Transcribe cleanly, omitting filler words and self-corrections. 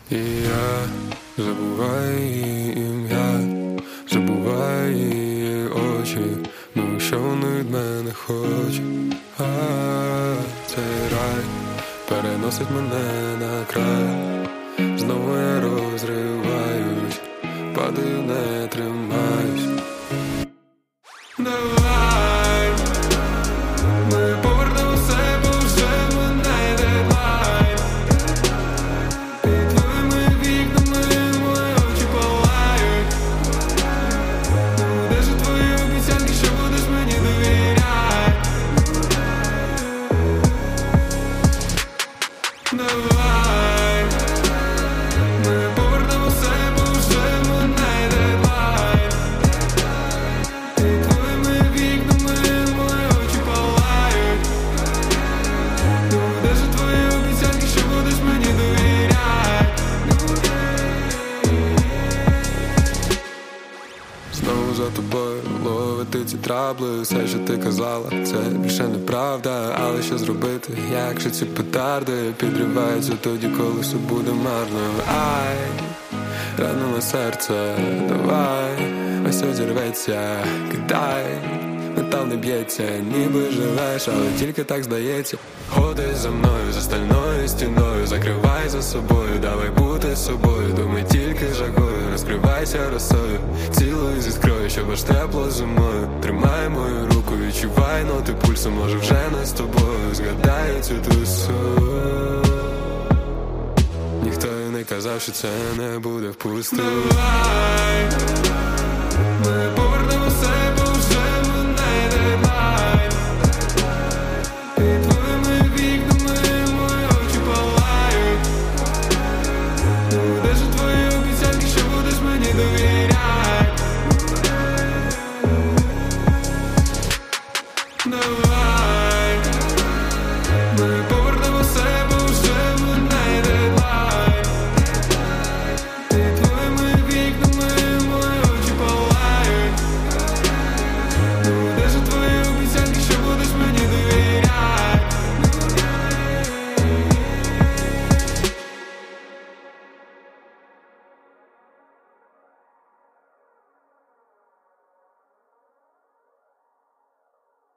І я забуваю її ім'я, забуваю її очі, ну що вони від мене хочуть. Цей рай переносить мене на край, знову я розриваюсь, падаю, не тримаюсь. Давай, ми повернемо себе, вже мене дедлайн. Під твоїми вікнами мої очі палають. Ну де ж твої обіцянки, що будеш мені довіряти? Давай, ми повернемо себе, вже мене дедлайн. Під твоїми вікнами мої очі палають. Ну де ж твої обіцянки, що будеш мені довіряти? Знову за тобою ловити ці трабли. Все, що ти казала, це більше неправда. Але що зробити, якщо ці петарди підриваються тоді, коли все буде марно? Ай, ранило серце, давай, ось одірветься, кидай. Метал не б'ється, ніби живеш, але тільки так здається. Ходи за мною, за стальною стіною, закривай за собою, давай бути собою, думай тільки жагою, розкривайся росою, цілуй зі скрою, щоб аж тепло зимою. Тримай мою руку, відчувай ноти пульсу, може вже не з тобою, згадаю цю тусу. Ніхто й не казав, що це не буде впусту. Давай, ми повернемо себе, вже мене дедлайн. Під твоїми вікнами мої очі палають. Ну де ж твої обіцянки, що будеш мені довіряти? Давай.